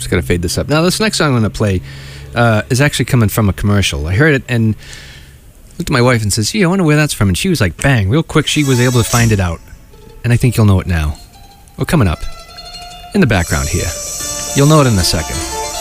Just gotta fade this up. Now, this next song I'm gonna play is actually coming from a commercial. I heard it and looked at my wife and says, "Gee, I wonder where that's from." And she was like, bang, real quick, she was able to find it out. And I think you'll know it now. Well, coming up in the background here. You'll know it in a second.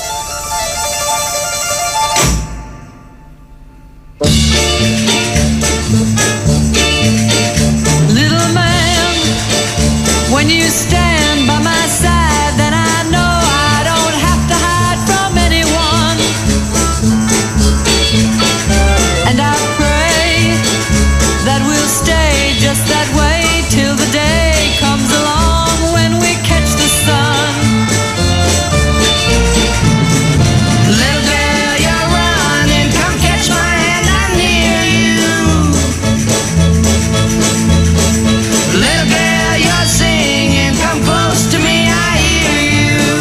Little man, when you stand by my side, then I know I don't have to hide from anyone. And I pray that we'll stay just that way till the day comes along when we catch the sun. Little girl, you're running, come catch my hand, I'm near you. Little girl, you're singing, come close to me, I hear you.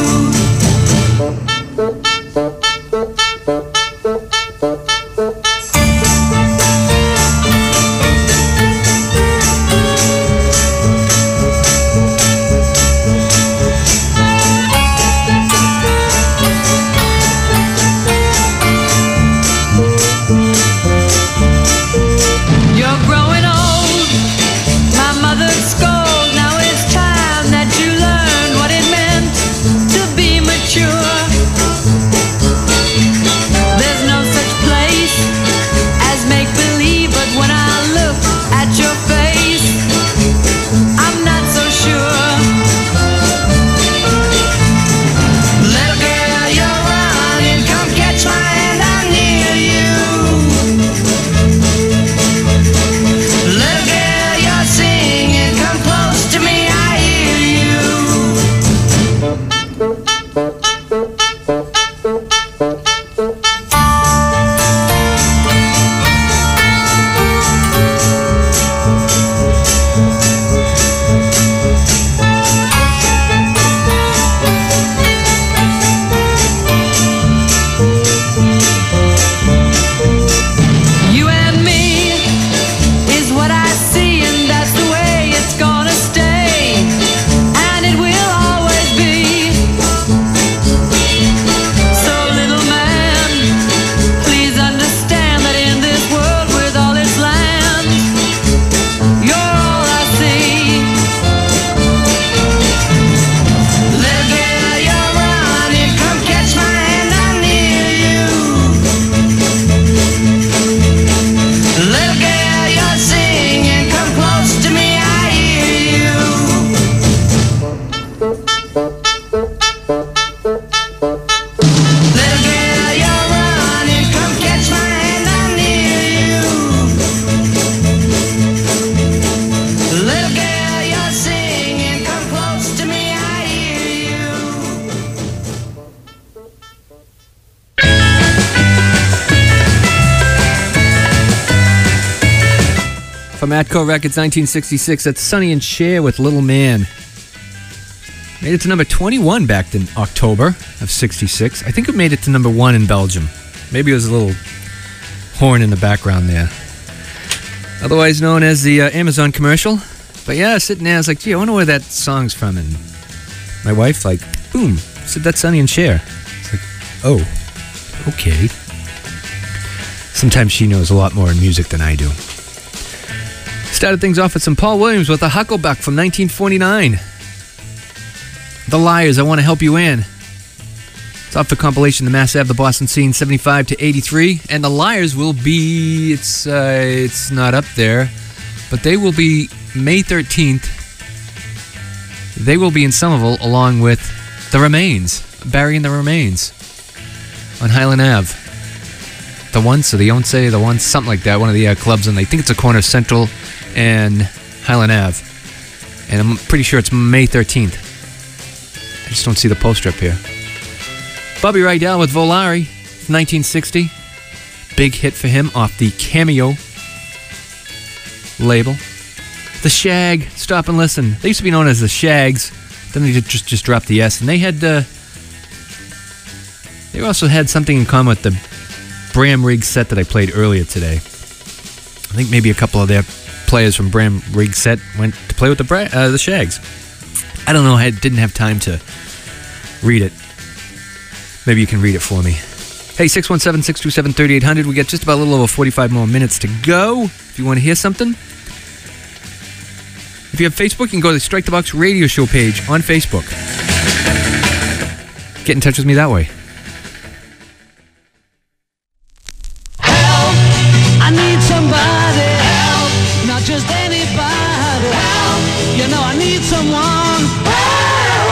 You're growing old, my mother'd scold. Now it's time that you learned what it meant to be mature. There's no such place as make-believe, but when I look at your face, I'm not so sure. Little girl, you're running, come catch my hand, I'm near you. Little girl, you're singing, come close to me, I hear you. You and me is what I see, and that's the way it's gonna stay, and it will always be. So little man, please understand that in this world with all its land, you're all I see. Little girl, you're running, come catch my hand, I'm near you. Little girl, you're singing, come close to me, I hear you. Little girl, you're running, come catch my hand, I'm near you. Little girl, you're singing, come close to me, I hear you. From Atco Records, 1966, that's Sonny and Cher with Little Man. Made it to number 21 back in October of 66. I think it made it to number 1 in Belgium. Maybe it was a little horn in the background there. Otherwise known as the Amazon commercial. But yeah, sitting there, I was like, gee, I wonder where that song's from. And my wife, like, boom, said that's Sonny and Cher. It's like, oh, okay. Sometimes she knows a lot more in music than I do. Started things off with some Paul Williams with a Hucklebuck from 1949. The Liars, I Want to Help You In. It's off the compilation The Mass Ave, The Boston Scene, 75 to 83. And The Liars will be, it's not up there, but they will be May 13th. They will be in Somerville along with The Remains, Barry and The Remains on Highland Ave. The Once, or the Once, the Once, something like that, one of the clubs, and I think it's a corner of Central and Highland Ave. And I'm pretty sure it's May 13th. I just don't see the poster up here. Bobby Rydell with Volare, 1960. Big hit for him off the Cameo label. The Shag, Stop and Listen. They used to be known as the Shags. Then they just dropped the S. And they had, they also had something in common with the Bram Riggs set that I played earlier today. I think maybe a couple of their players from Bram Riggs set went to play with the Shags. I don't know, I didn't have time to read it. Maybe you can read it for me. Hey, 617-627-3800. We got just about a little over 45 more minutes to go. If you want to hear something. If you have Facebook, you can go to the Strike the Box radio show page on Facebook. Get in touch with me that way. Help! I need somebody. Help! Not just anybody. Help! You know I need someone. Help!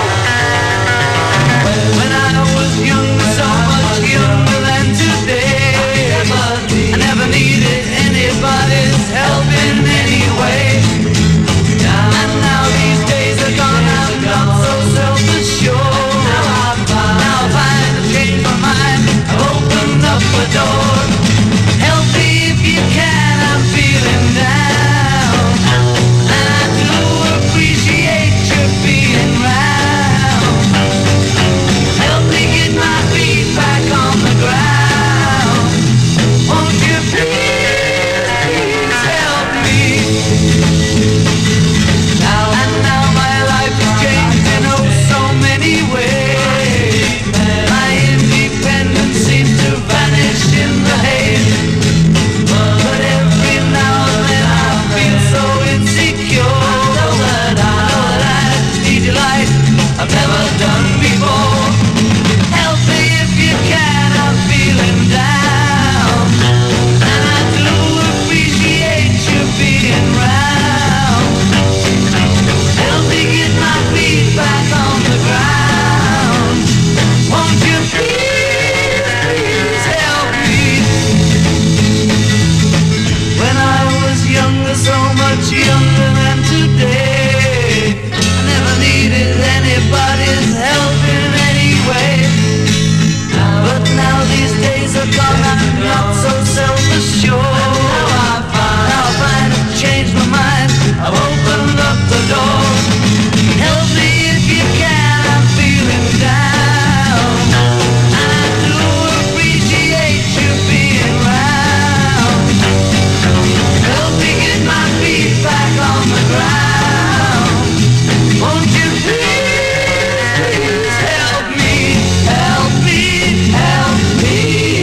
When I was younger, so much younger than today, I never needed anybody's help in any way. And now these days are gone, I'm not so self-assured. Now I find I've changed my mind, I've opened up a door. Help me if you can, I'm feeling down, and I do appreciate you being round. Help me get my feet back on the ground. Won't you please help me? Now my life has changed in oh so many ways. My independence seems to vanish in the haze. But every now and then I feel so insecure. Know that I just need your light I've never done before. Help me if you can, I'm feeling down, and I do appreciate you being round. Help me get my feet back on the ground. Won't you please help me? When I was younger, so much younger than today, I never needed anybody's help in any way. But now these days are gone, I'm not so self-assured. Now I find I've changed my mind, I've opened up the door. Help me if you can, I'm feeling down, and I do appreciate you being round. Help me get my feet back on the ground. Won't you please help me, help me, help me.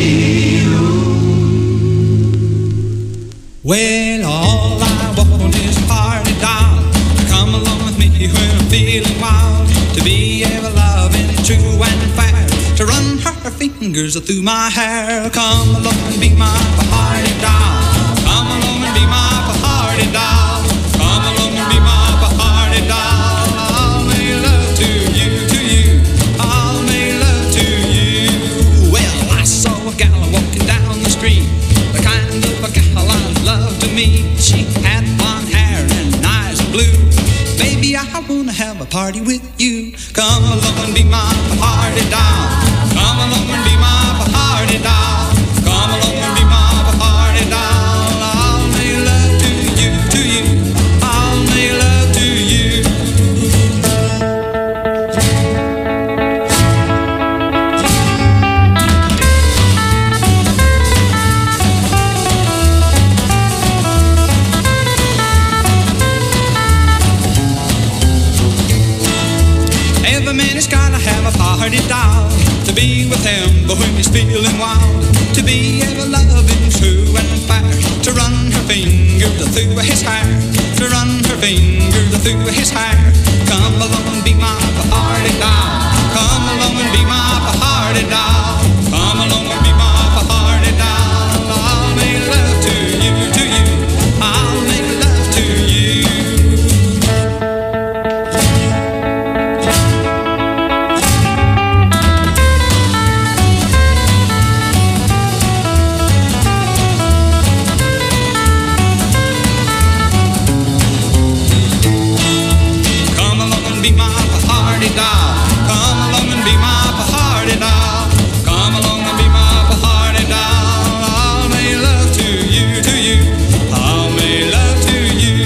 Well, all I want is a party doll to come along with me when I'm feeling wild, to be ever loving, true and fair, to run her fingers through my hair. Come along and be my party doll. Come along and be my party doll. Come along and be my party doll. I'll make love to you. I'll make love to you. Well, I saw a gal walking down the street, the kind of a gal I love to meet. She had blonde hair and eyes blue. Baby, I wanna have a party with you. Come along and be my party doll. Come along and be my party doll. Come along and be my party doll. I'll make love to you. I'll make love to you. Every man has gotta have a party doll to be with him, but when he's feeling wild, to be ever loving, true and fair, to run her fingers through his hair, to run her fingers through his hair. Come along and be my party doll. Come along and be my party doll. Come along and be my party doll. I'll make love to you. I'll make love to you. Come along and be my party doll. Come along and be my party doll. Come along and be my party doll. I'll make love to you. I'll make love to you.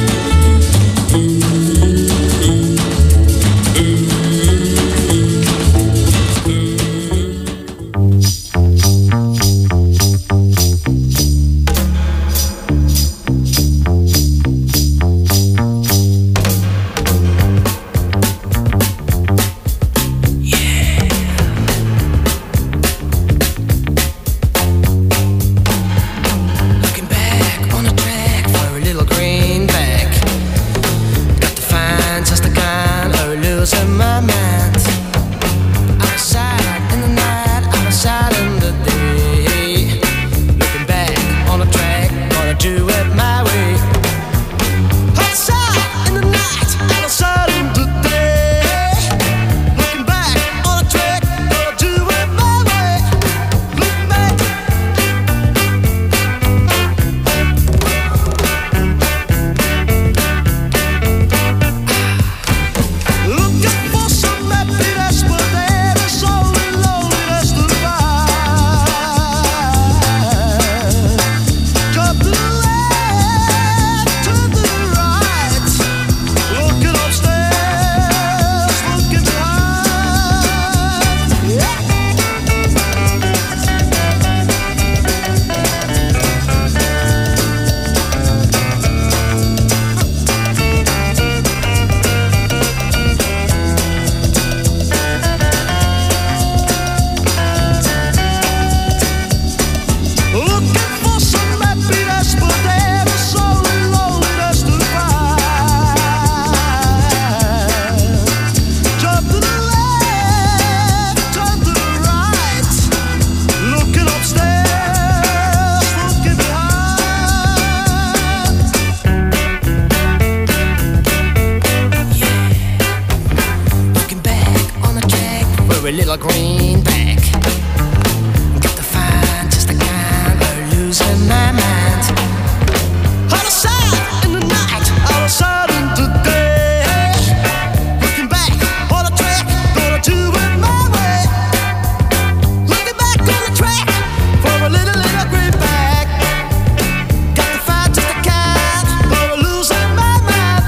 little greenback. Got to find just the kind of losing my mind. Out of sight in the night, out of sight in the day. Looking back on the track, gonna do it my way. Looking back on the track for a little greenback. Got to find just the kind of losing my mind.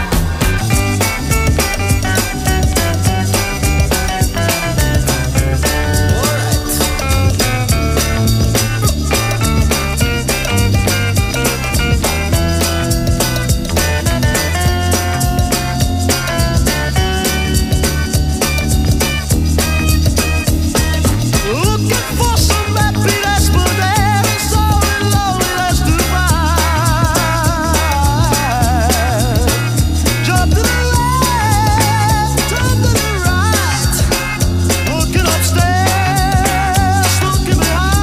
Looking for some happiness, but there is so loneliness to find. Jump to the left, turn to the right. Looking upstairs, looking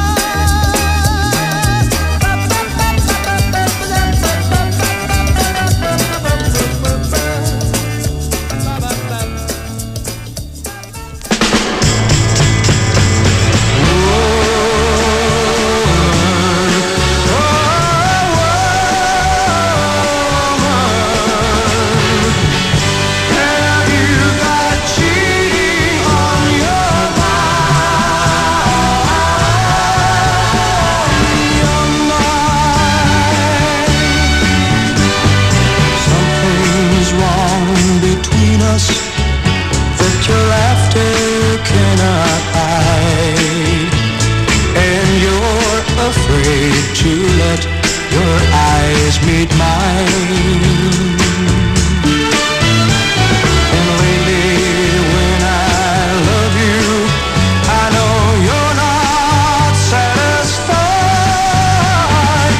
Something's wrong between us that your laughter cannot hide, and you're afraid to let your eyes meet mine. And lately when I love you, I know you're not satisfied.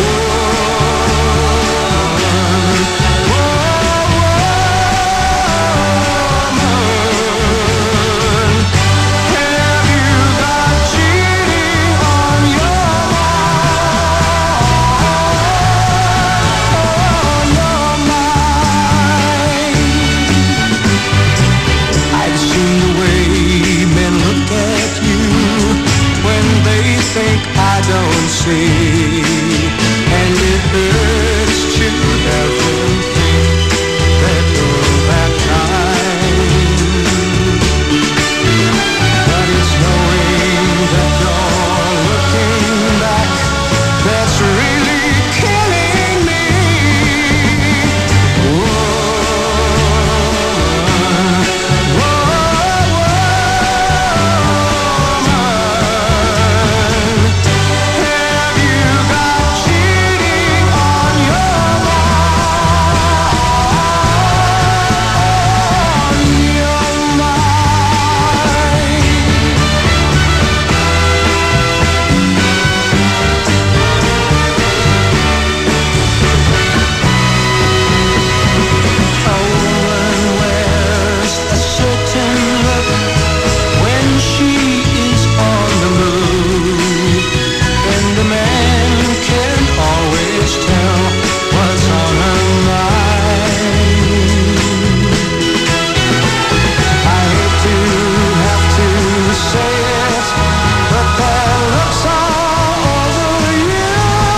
Have you got cheating on your mind? I've seen the way men look at you when they think I don't see, and it hurts to have them think that you're that kind. But it's knowing that you're looking back that's really killing me. Have you got cheating on your A woman wears a certain look when she is on the move, and the man can always tell what's on her mind. I hate to have to say it, but that looks all over you.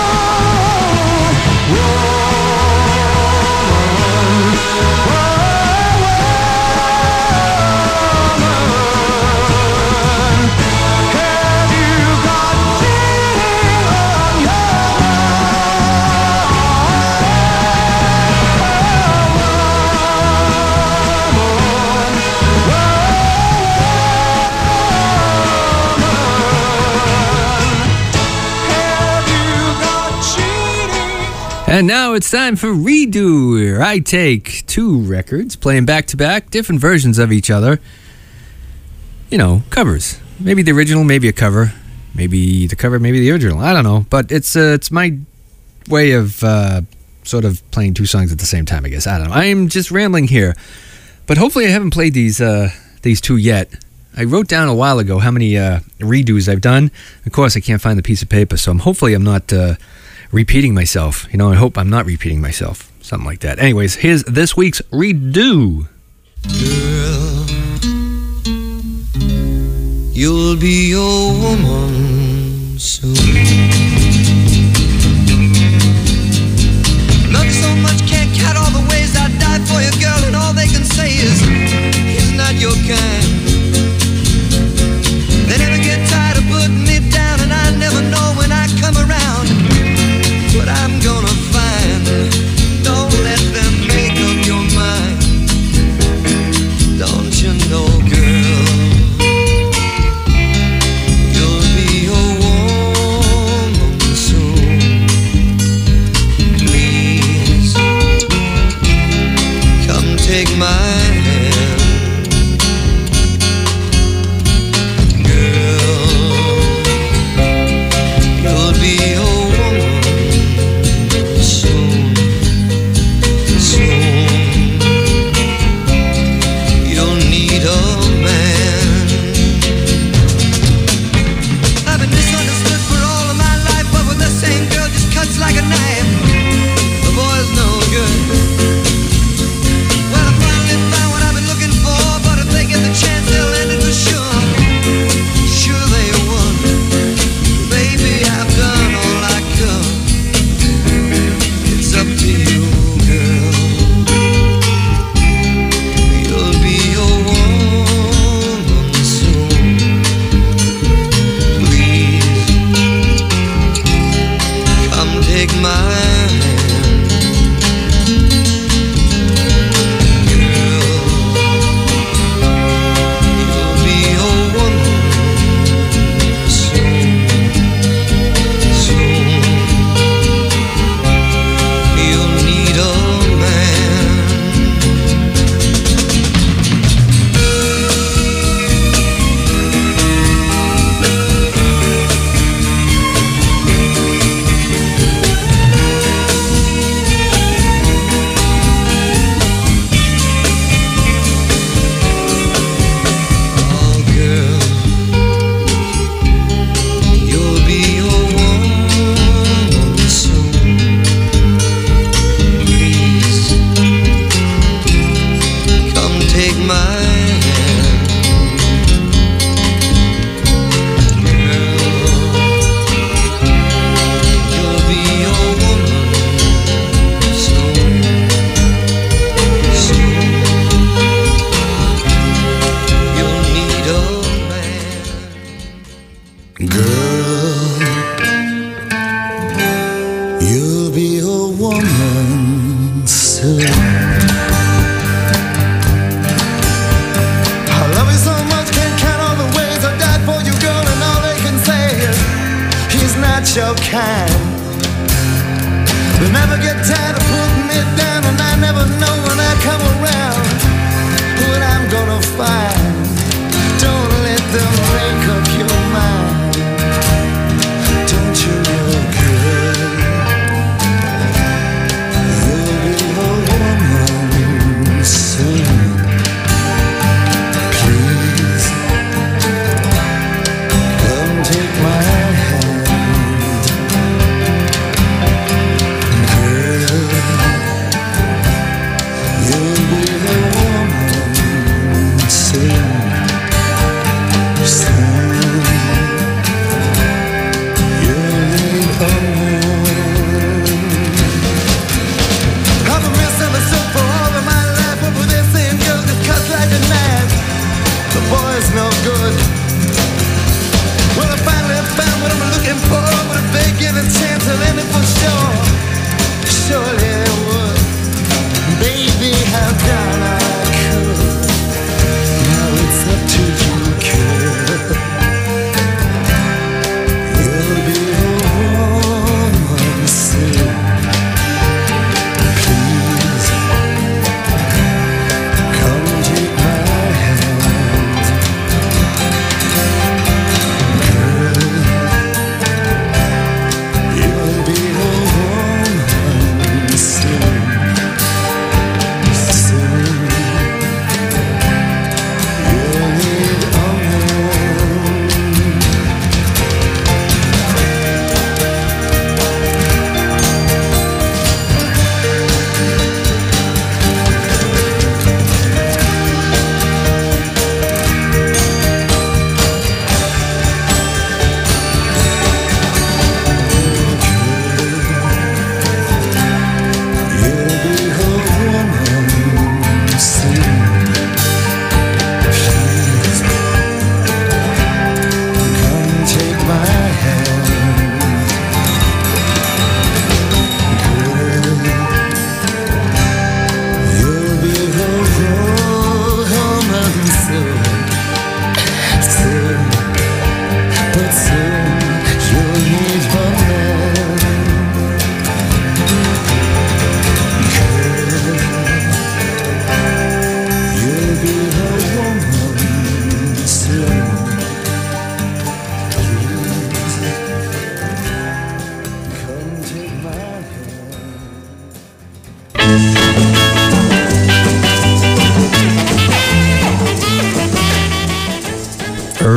Have you got cheating on your Have you got cheating? And now it's time for Redo, where I take two records, playing back to back, different versions of each other. You know, covers. Maybe the original, maybe a cover. Maybe the cover, maybe the original. I don't know. But it's my way of sort of playing two songs at the same time, I guess. I don't know. I am just rambling here. But hopefully I haven't played these two yet. I wrote down a while ago how many redos I've done. Of course, I can't find the piece of paper, so hopefully I'm not repeating myself. You know, I hope I'm not repeating myself. Something like that. Anyways, here's this week's Redo. Girl, you'll be a woman soon. Love you so much, can't count all the ways I died for you, girl, and all they can say is he's not your kind. They never get tired of putting me down, and I never know when I come around what I'm gonna find. Don't let them make up your mind. Don't you know, girl, you'll be a woman soon. Please, come take my hand.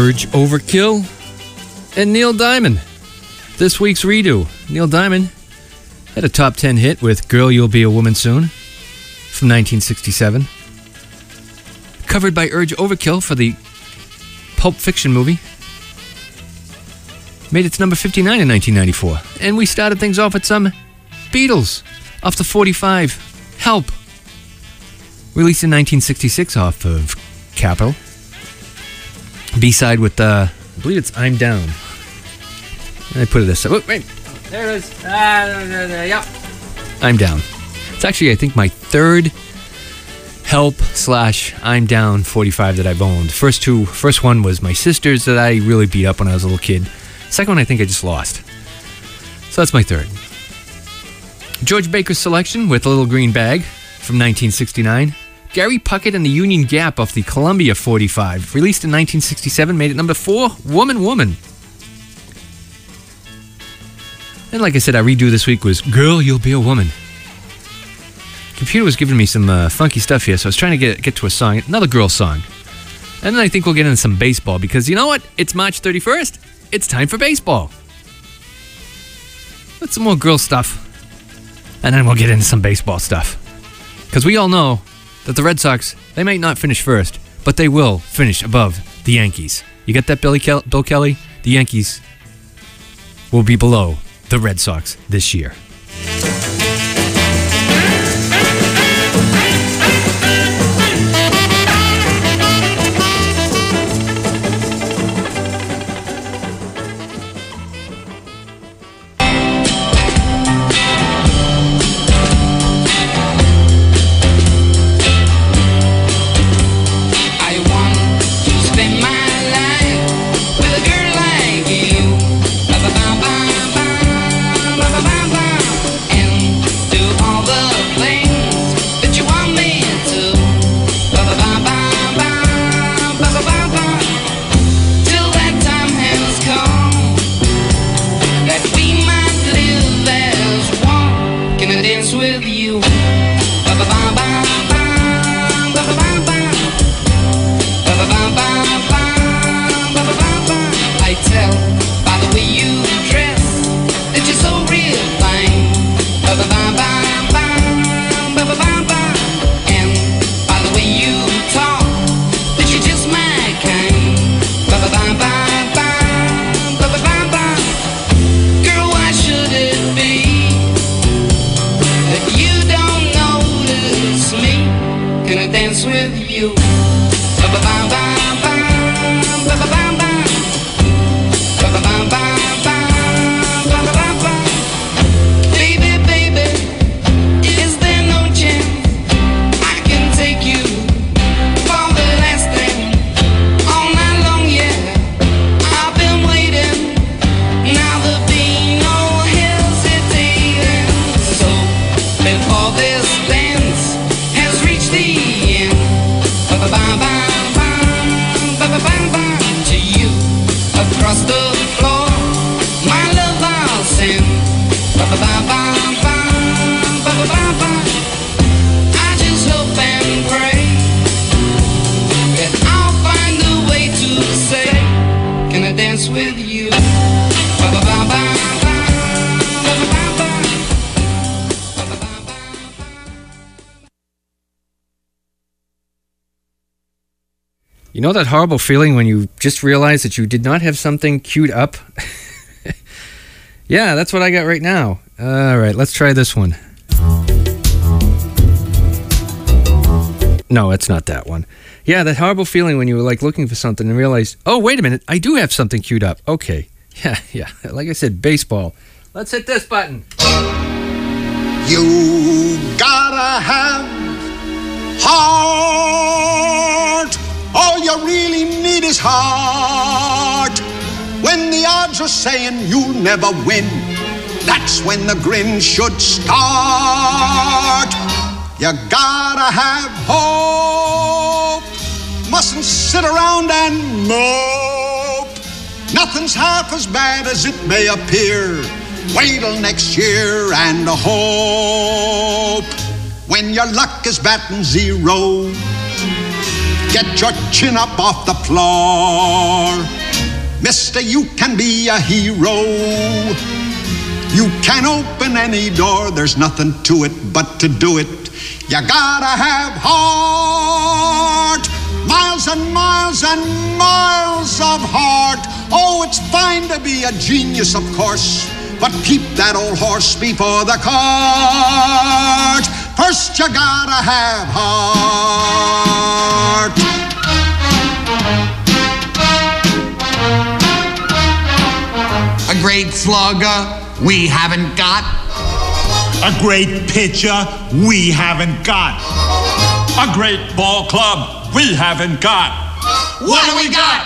Urge Overkill and Neil Diamond. This week's redo. Neil Diamond had a top 10 hit with Girl, You'll Be a Woman Soon from 1967. Covered by Urge Overkill for the Pulp Fiction movie. Made it to number 59 in 1994. And we started things off with some Beatles off the 45. Help. Released in 1966 off of Capitol. B-side with, I believe it's I'm Down. I put it this way. Oh, wait. There it is. Yep. I'm Down. It's actually, I think, my third Help / I'm Down 45 that I've owned. First one was my sister's that I really beat up when I was a little kid. Second one, I think I just lost. So that's my third. George Baker's Selection with A Little Green Bag from 1969. Gary Puckett and the Union Gap off the Columbia 45. Released in 1967, made it number 4, Woman Woman. And like I said, our redo this week was Girl, You'll Be a Woman. Computer was giving me some funky stuff here, so I was trying to get to a song, another girl song. And then I think we'll get into some baseball, because you know what? It's March 31st. It's time for baseball. Let's some more girl stuff. And then we'll get into some baseball stuff. Because we all know that the Red Sox, they might not finish first, but they will finish above the Yankees. You got that, Bill Kelly? The Yankees will be below the Red Sox this year. You know that horrible feeling when you just realize that you did not have something queued up? Yeah, that's what I got right now. All right, let's try this one. No, it's not that one. Yeah, that horrible feeling when you were like looking for something and realized, oh, wait a minute, I do have something queued up. Okay. Yeah. Like I said, baseball. Let's hit this button. You gotta have heart. All you really need is heart. When the odds are saying you'll never win, that's when the grin should start. You gotta have hope. Mustn't sit around and mope. Nothing's half as bad as it may appear. Wait till next year and hope. When your luck is batting zero, get your chin up off the floor. Mister, you can be a hero. You can open any door, there's nothing to it but to do it. You gotta have heart. Miles and miles and miles of heart. Oh, it's fine to be a genius, of course, but keep that old horse before the cart. First you gotta have heart. A great slugger we haven't got. A great pitcher we haven't got. A great ball club we haven't got. What do we got?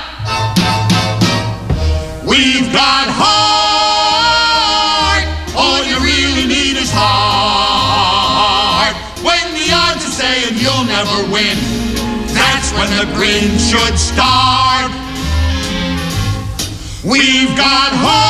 We've got heart. All you really need is heart. When the odds are saying you'll never win, that's when the grin should start. We've got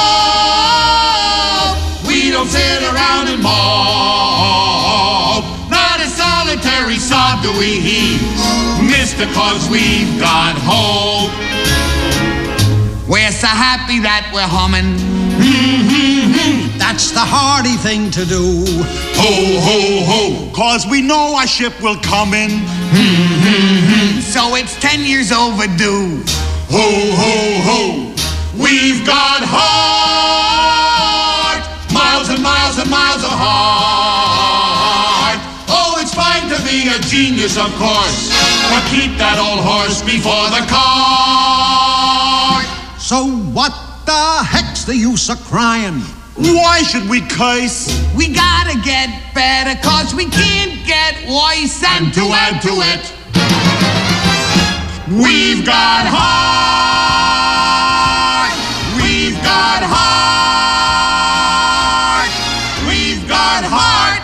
hope. We don't sit around and mope. Not a solitary sob do we heave, mister, 'cause we've got hope. We're so happy that we're humming. That's the hardy thing to do. Ho, ho, ho, 'cause we know our ship will come in. So it's 10 years overdue. Ho, ho, ho. We've got heart. Miles and miles and miles of heart. Oh, it's fine to be a genius, of course, but keep that old horse before the cart. So what the heck's the use of crying? Why should we curse? We gotta get better, 'cause we can't get worse. And to add to it, we've got heart. We've got heart. We've got heart.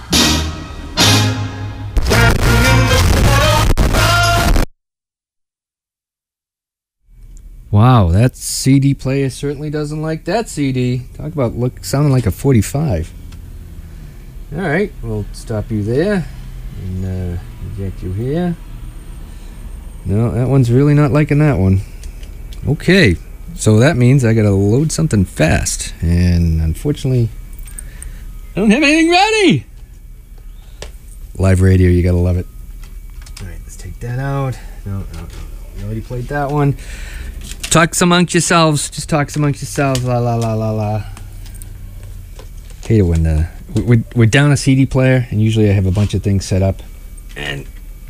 Wow, that CD player certainly doesn't like that CD. Talk about sounding like a 45. All right, we'll stop you there and eject you here. No, that one's really not liking that one. Okay, so that means I gotta load something fast, and unfortunately, I don't have anything ready. Live radio, you gotta love it. All right, let's take that out. No, you already played that one. Talk amongst yourselves. Just talk amongst yourselves. La la la la la. Hate it when we're down a CD player, and usually I have a bunch of things set up, and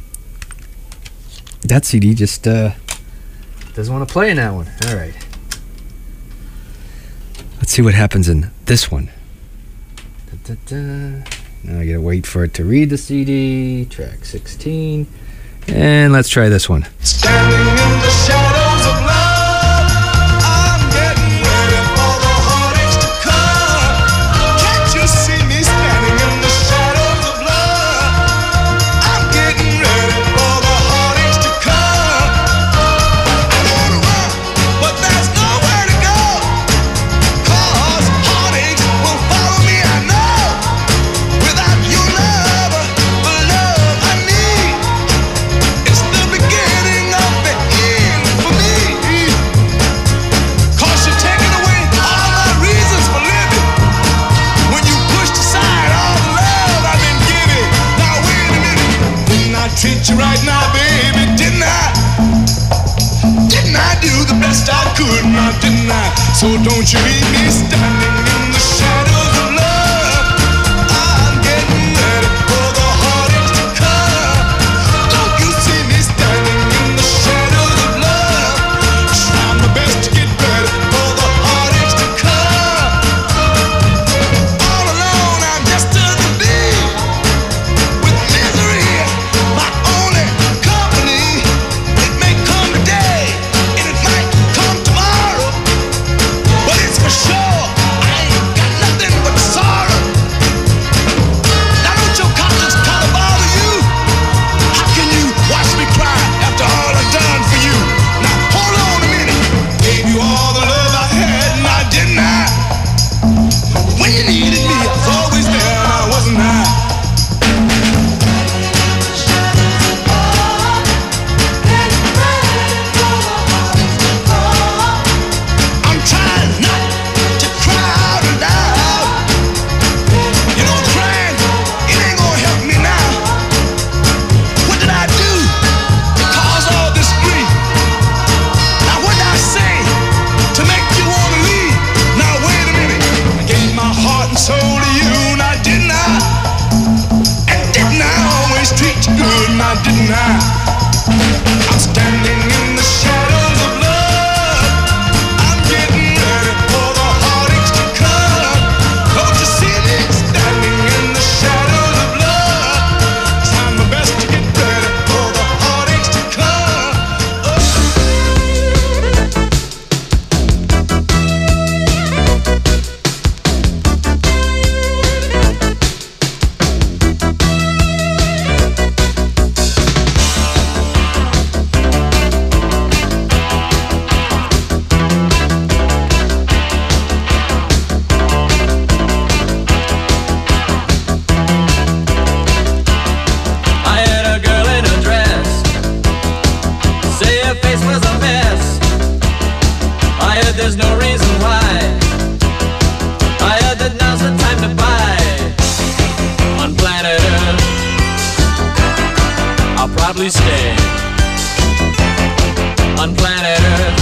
that CD just doesn't want to play in that one. All right. Let's see what happens in this one. Da, da, da. Now I gotta wait for it to read the CD. Track 16, and let's try this one. Standing in the shadows of love. Treat you right now, baby, didn't I? Didn't I do the best I could now, didn't I? So don't you leave me standing in the shadows of love. I'm getting ready for the heartaches to come. Don't you see me standing in the shadows of love? Trying my best to get ready for the heartaches to come. All alone, I'm just a bee with misery. My only company, it may come today, and it might come tomorrow, but it's for sure I ain't probably stay on planet Earth.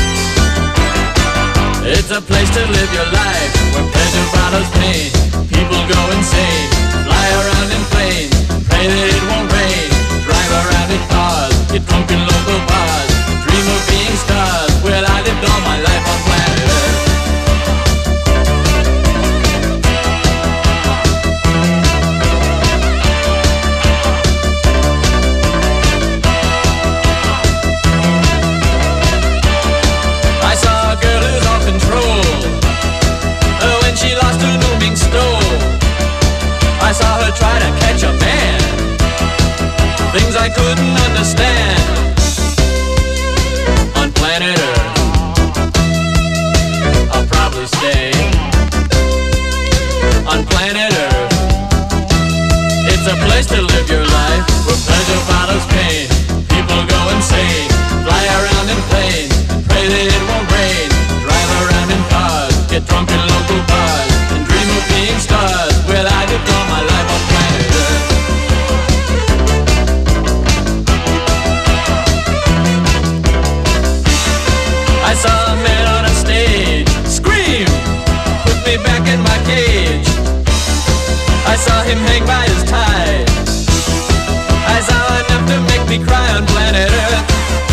It's a place to live your life where pleasure follows pain. People go insane, fly around in planes, pray that it won't rain, drive around in cars, get drunk in local bars, dream of being stars. Well, I lived all my life on planet Earth. I saw a girl who's off control when she lost her looming stole. I saw her try to catch a man, things I couldn't understand. On planet Earth, I'll probably stay. On planet Earth, it's a place to live your life where pleasure follows pain. People go insane, fly around in planes, pray that it won't rain, drive around in cars, get drunk in local bars, and dream of being stars. Well, I lived all my life on planet Earth. I saw a man on a stage scream, put me back in my cage. I saw him hang by his tie. I saw enough to make me cry on planet Earth.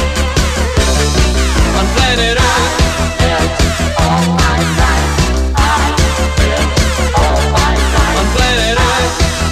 On planet Earth. On planet Earth. On planet Earth.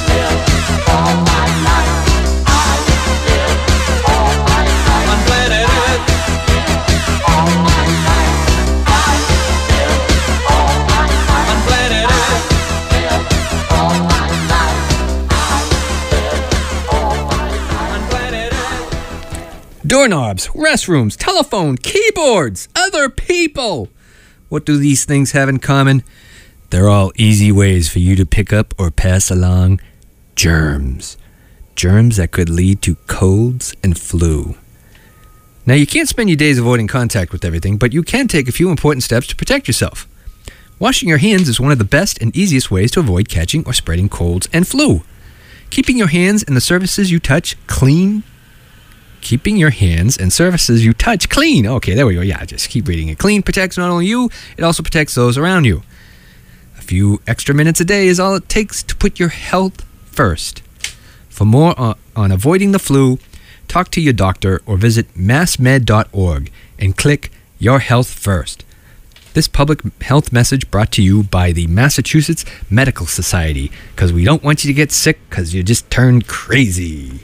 Doorknobs, restrooms, telephone, keyboards, other people. What do these things have in common? They're all easy ways for you to pick up or pass along germs. Germs that could lead to colds and flu. Now, you can't spend your days avoiding contact with everything, but you can take a few important steps to protect yourself. Washing your hands is one of the best and easiest ways to avoid catching or spreading colds and flu. Keeping your hands and the surfaces you touch clean. Keeping your hands and surfaces you touch clean. Okay, there we go. Yeah, just keep reading it. Clean protects not only you, it also protects those around you. A few extra minutes a day is all it takes to put your health first. For more on avoiding the flu, talk to your doctor or visit massmed.org and click Your Health First. This public health message brought to you by the Massachusetts Medical Society, because we don't want you to get sick because you just turned crazy.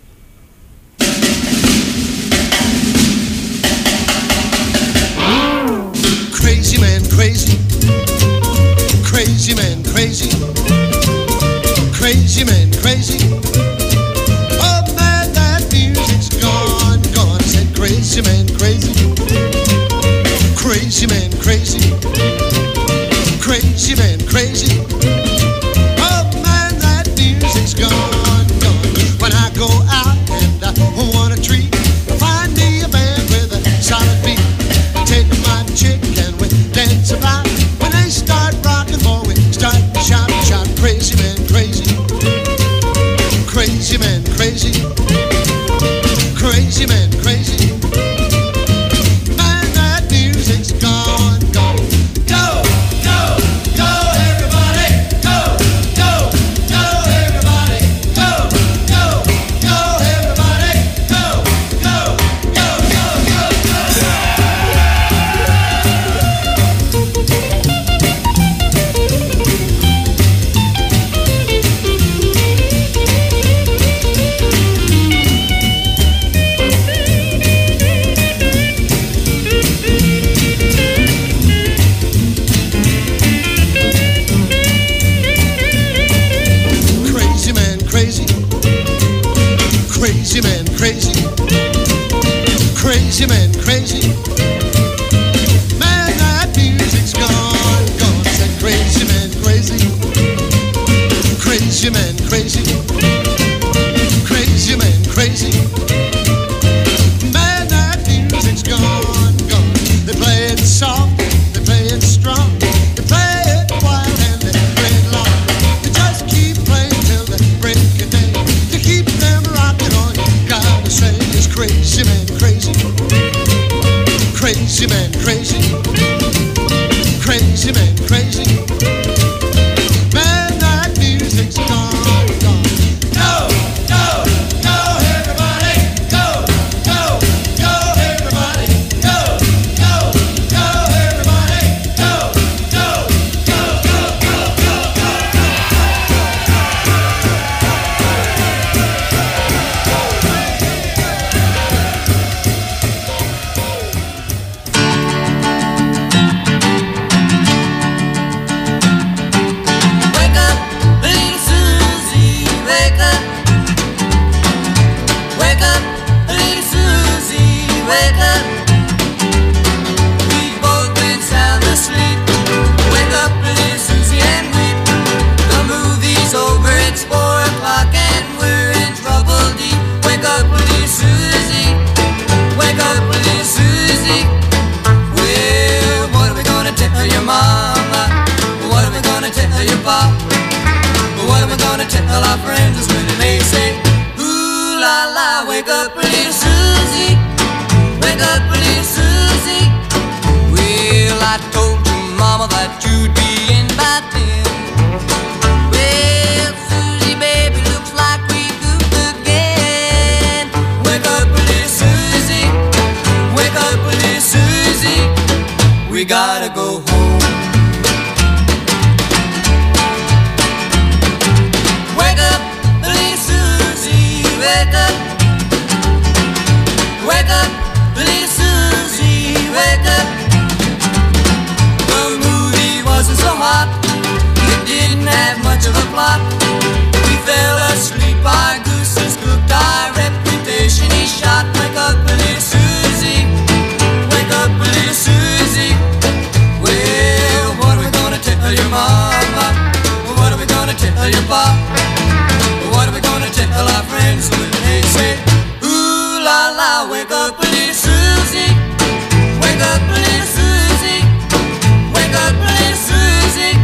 Crazy man, crazy. Crazy man, crazy. Crazy man, crazy. Oh man, that music's gone, gone. I said crazy man, crazy. Crazy man, crazy. Crazy man, crazy. Oh man, that music's gone, gone. When I go out and I want a treat, find me a band with a solid beat. Take my chick and we dance about. When they start rocking, boy, we start to shout, shout. Crazy man, crazy. Crazy man, crazy. Crazy man, crazy. Man, that music's gone, gone. Go, go, go, everybody. Go, go, go, everybody. Go, go, go, everybody. Go, go, go, go, go, go. gonna tell our friends when they say, ooh la la, wake up little Susie, wake up little Susie. Well, I told your mama that you'd be in by then. Well, Susie, baby, looks like we goofed again. Wake up little Susie, wake up little Susie, we gotta go home. Wake up, little Susie, wake up. Wake up, little Susie, wake up. The movie wasn't so hot, it didn't have much of a plot. We fell asleep, our goose is cooked, our reputation is shot. Wake up, little Susie, wake up, little Susie. Well, what are we gonna tell your mama? What are we gonna tell your pop? What are we gonna tell our friends when they say, ooh la la, wake up little Susie, wake up little Susie, wake up little Susie.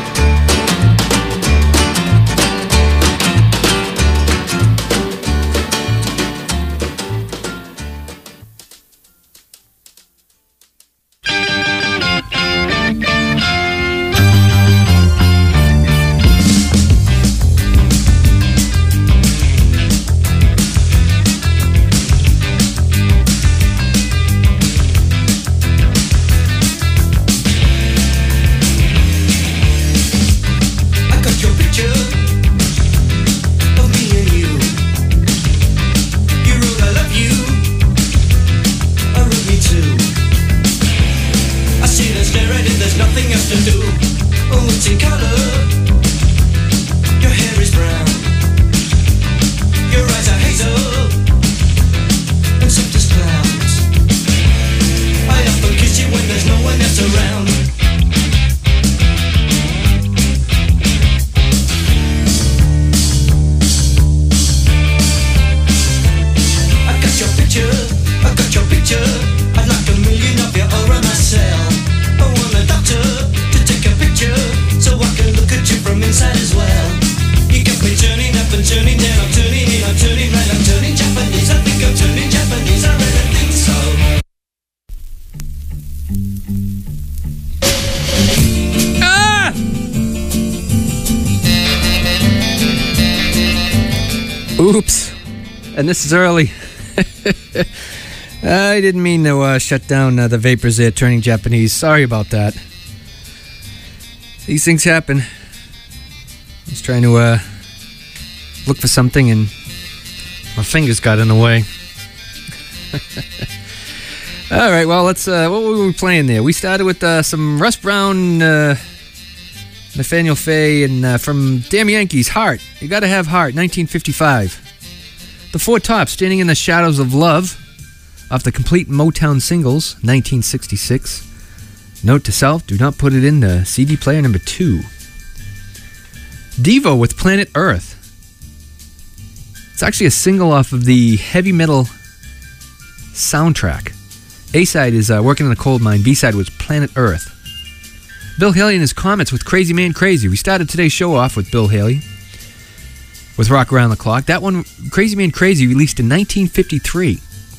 Oops. And this is early. I didn't mean to shut down the vapors there, turning Japanese. Sorry about that. These things happen. I was trying to look for something and my fingers got in the way. All right, well, let's. What were we playing there? We started with some Russ Brown, Nathaniel Faye, and from Damn Yankees, Heart. You Gotta Have Heart, 1955. The Four Tops, Standing in the Shadows of Love, off the Complete Motown Singles, 1966. Note to self, do not put it in the CD player number 2. Devo with Planet Earth. It's actually a single off of the heavy metal soundtrack. A-side is Working in a Coal Mine. B-side was Planet Earth. Bill Haley and his Comets with Crazy Man Crazy. We started today's show off with Bill Haley with Rock Around the Clock. That one, Crazy Man Crazy, released in 1953.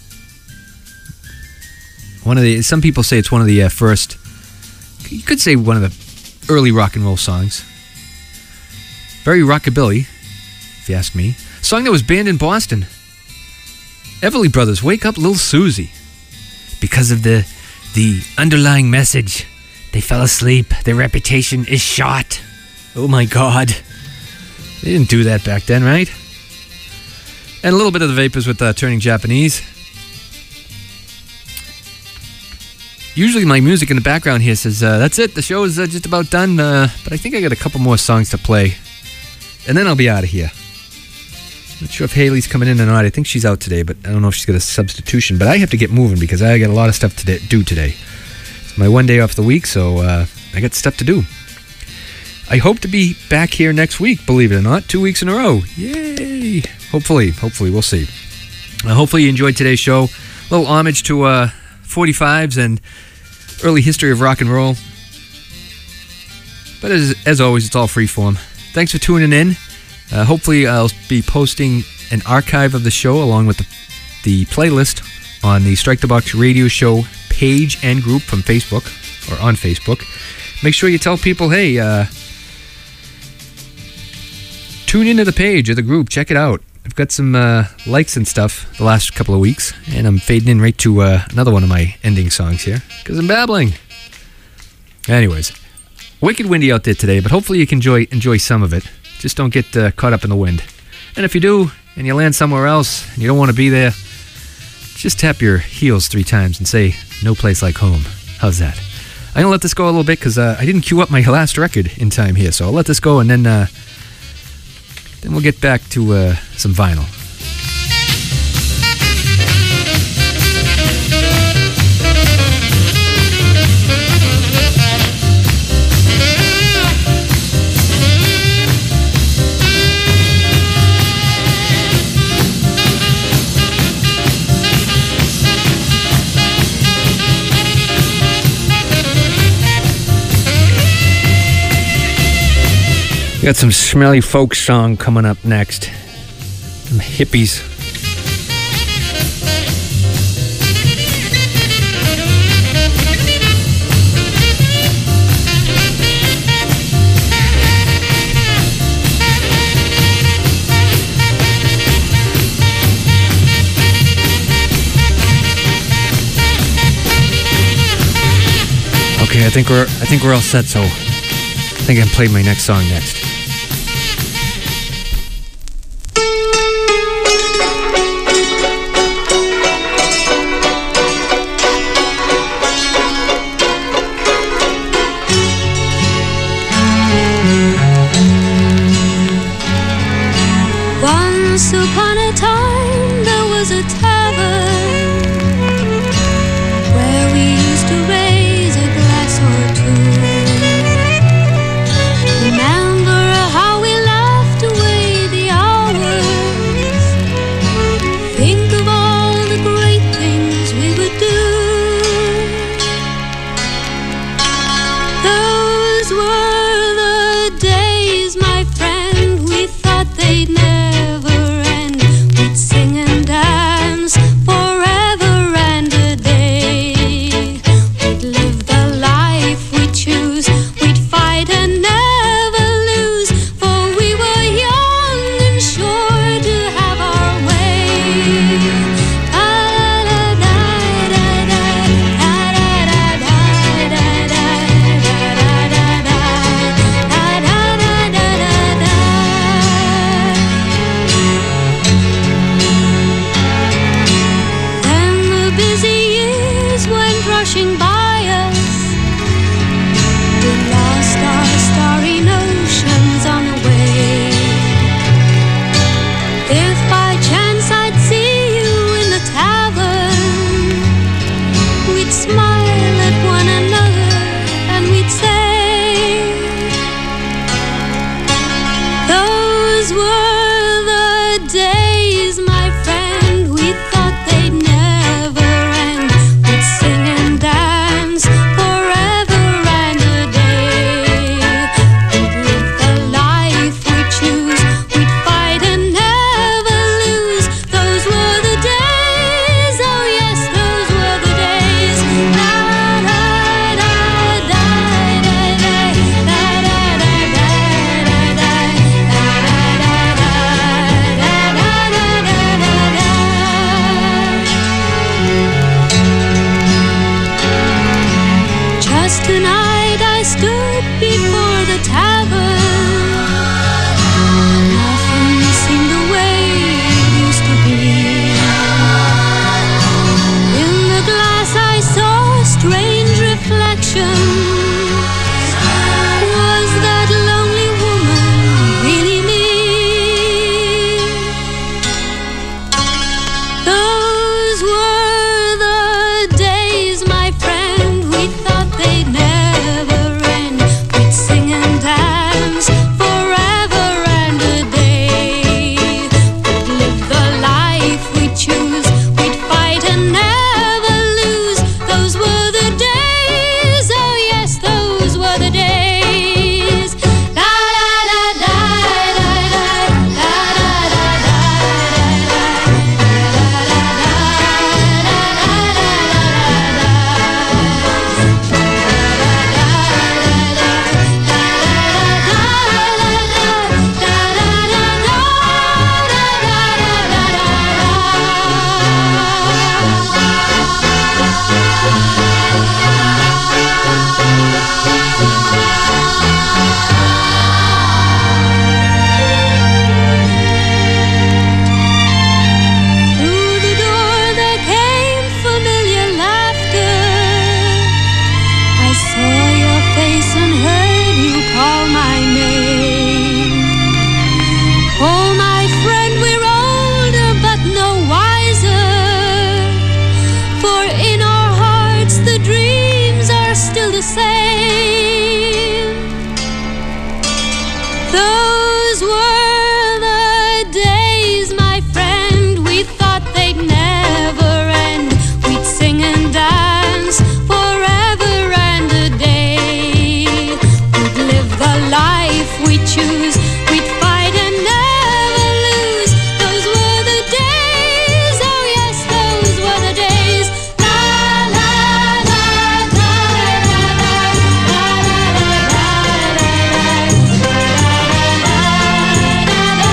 Some people say it's one of the first, you could say one of the early rock and roll songs. Very rockabilly, if you ask me. Song that was banned in Boston. Everly Brothers, Wake Up Little Susie. Because of the underlying message. They fell asleep. Their reputation is shot. Oh my God. They didn't do that back then, right? And a little bit of the Vapors with Turning Japanese. Usually my music in the background here says, that's it, the show is just about done, but I think I got a couple more songs to play. And then I'll be out of here. Not sure if Haley's coming in or not. I think she's out today, but I don't know if she's got a substitution. But I have to get moving because I got a lot of stuff to do today. It's my one day off the week, so I got stuff to do. I hope to be back here next week, believe it or not. 2 weeks in a row. Yay! Hopefully, we'll see. Hopefully you enjoyed today's show. A little homage to 45s and early history of rock and roll. But as always, it's all free form. Thanks for tuning in. Hopefully, I'll be posting an archive of the show along with the playlist on the Strike the Box Radio Show page and group from Facebook, or on Facebook. Make sure you tell people, hey, tune into the page or the group, check it out. I've got some likes and stuff the last couple of weeks, and I'm fading in right to another one of my ending songs here, because I'm babbling. Anyways, wicked windy out there today, but hopefully you can enjoy some of it. Just don't get caught up in the wind. And if you do, and you land somewhere else, and you don't want to be there, just tap your heels 3 times and say, no place like home. How's that? I'm going to let this go a little bit because I didn't queue up my last record in time here. So I'll let this go and then we'll get back to some vinyl. Got some smelly folk song coming up next. Some hippies. Okay, I think we're all set, so I think I can play my next song next. Once upon a time there was a tavern